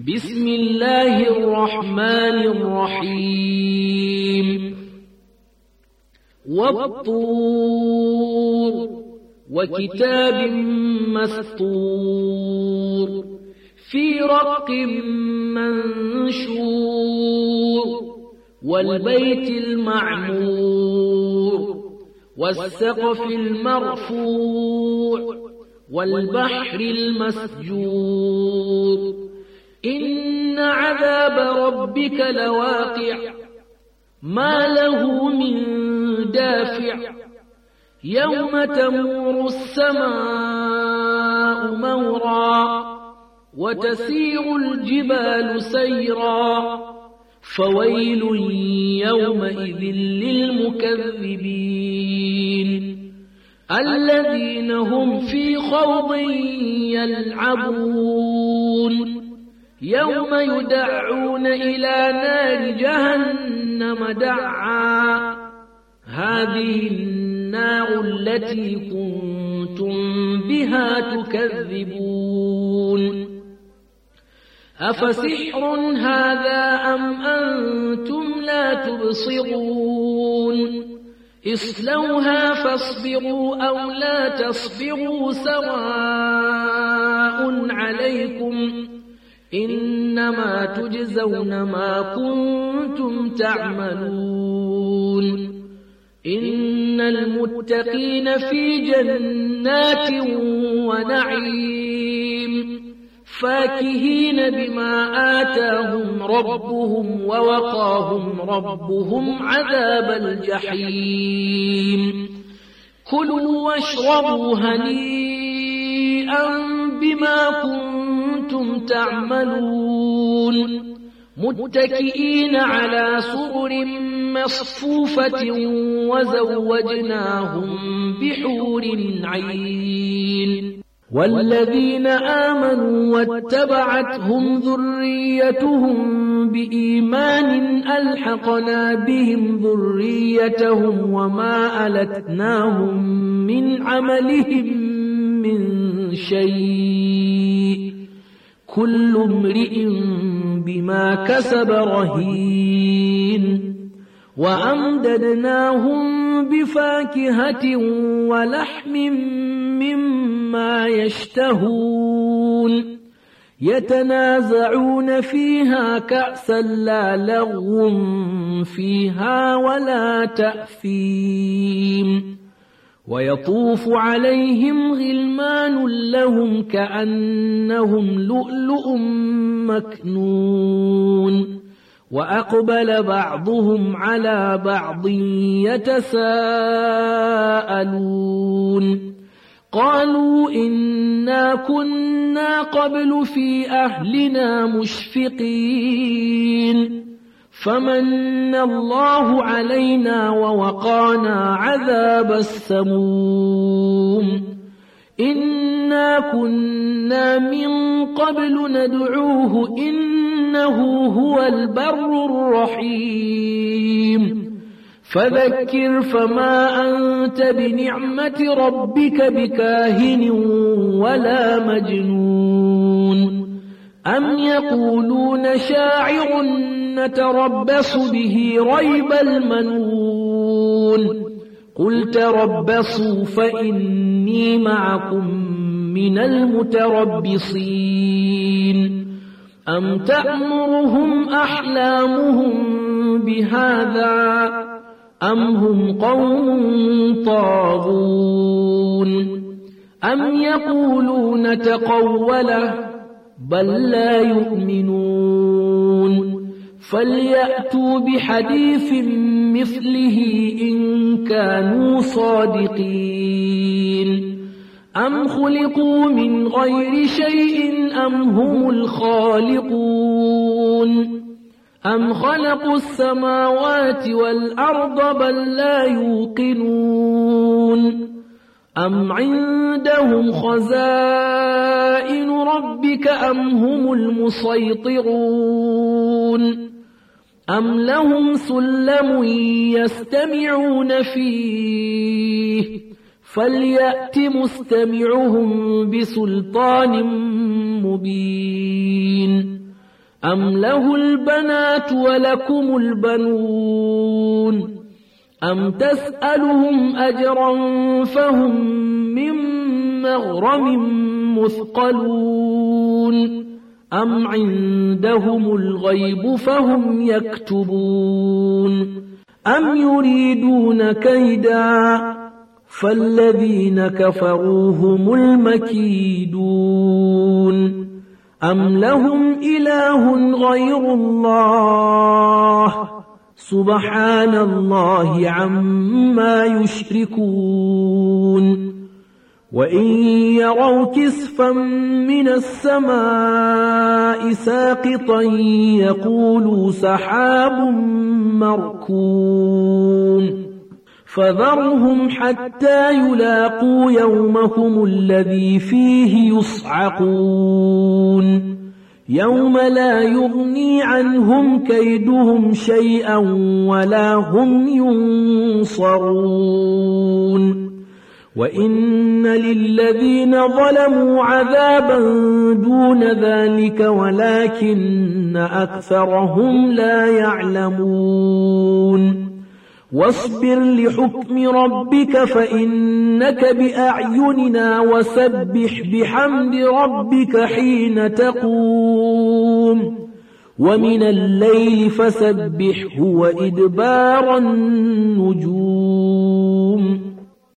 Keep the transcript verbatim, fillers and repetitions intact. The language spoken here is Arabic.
بسم الله الرحمن الرحيم والطور وكتاب مسطور في رق منشور والبيت المعمور والسقف المرفوع والبحر المسجور إن عذاب ربك لواقع ما له من دافع يوم تمور السماء مورا وتسير الجبال سيرا فويل يومئذ للمكذبين الذين هم في خوض يلعبون يوم يدعون إلى نار جهنم دعا هذه النار التي كنتم بها تكذبون أفسحر هذا أم أنتم لا تبصرون اصلوها فاصبروا أو لا تصبروا سواء عليكم إنما تجزون ما كنتم تعملون إن المتقين في جنات ونعيم فاكهين بما آتاهم ربهم ووقاهم ربهم عذاب الجحيم كلوا واشربوا هنيئا بما كنتم تعملون متكئين على سرر مصفوفة وزوجناهم بحور عين والذين آمنوا واتبعتهم ذريتهم بإيمان ألحقنا بهم ذريتهم وما ألتناهم من عملهم من شيء كل امرئ بما كسب رهين وأمددناهم بفاكهة ولحم مما يشتهون يتنازعون فيها كأسا لا لغو فيها ولا تأثيم ويطوف عليهم غلمان لهم كأنهم لؤلؤ مكنون وأقبل بعضهم على بعض يتساءلون قالوا إنا كنا قبل في أهلنا مشفقين فمن الله علينا ووقانا عذاب السموم إنا كنا من قبل ندعوه إنه هو البر الرحيم فذكر فما أنت بنعمة ربك بكاهن ولا مجنون أم يقولون شاعر نتربص به ريب المنون قل تربصوا فإني معكم من المتربصين أم تأمرهم أحلامهم بهذا أم هم قوم طاغون أم يقولون تقوله بل لا يؤمنون فليأتوا بحديث مثله إن كانوا صادقين أم خلقوا من غير شيء أم هم الخالقون أم خلقوا السماوات والأرض بل لا يوقنون أم عندهم خزائن ربك أم هم المسيطرون أم لهم سلم يستمعون فيه فليأت مستمعهم بسلطان مبين أم له البنات ولكم البنون أم تسألهم أجرا فهم من مغرم مثقلون أم عندهم الغيب فهم يكتبون أم يريدون كيدا فالذين كفروا هم المكيدون أم لهم إله غير الله سبحان الله عما يشركون وإن يروا كسفا من السماء ساقطا يقولوا سحاب مركوم فذرهم حتى يلاقوا يومهم الذي فيه يصعقون يوم لا يغني عنهم كيدهم شيئا ولا هم ينصرون وإن للذين ظلموا عذابا دون ذلك ولكن أكثرهم لا يعلمون واصبر لحكم ربك فإنك بأعيننا وسبح بحمد ربك حين تقوم ومن الليل فسبحه وإدبار النجوم